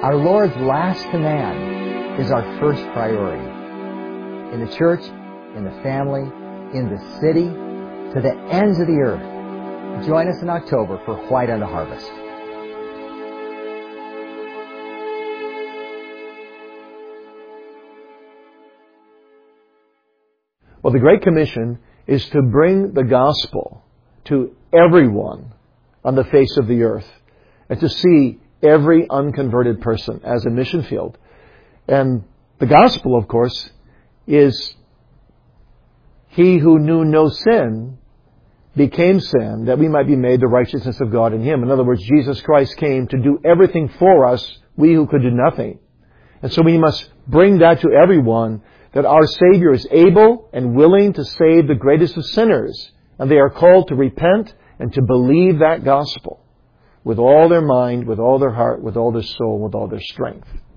Our Lord's last command is our first priority. In the church, in the family, in the city, to the ends of the earth. Join us in October for White Unto Harvest. Well, the Great Commission is to bring the gospel to everyone on the face of the earth and to see every unconverted person as a mission field. And the gospel, of course, is He who knew no sin became sin that we might be made the righteousness of God in Him. In other words, Jesus Christ came to do everything for us, we who could do nothing. And so we must bring that to everyone, that our Savior is able and willing to save the greatest of sinners. And they are called to repent and to believe that gospel with all their mind, with all their heart, with all their soul, with all their strength.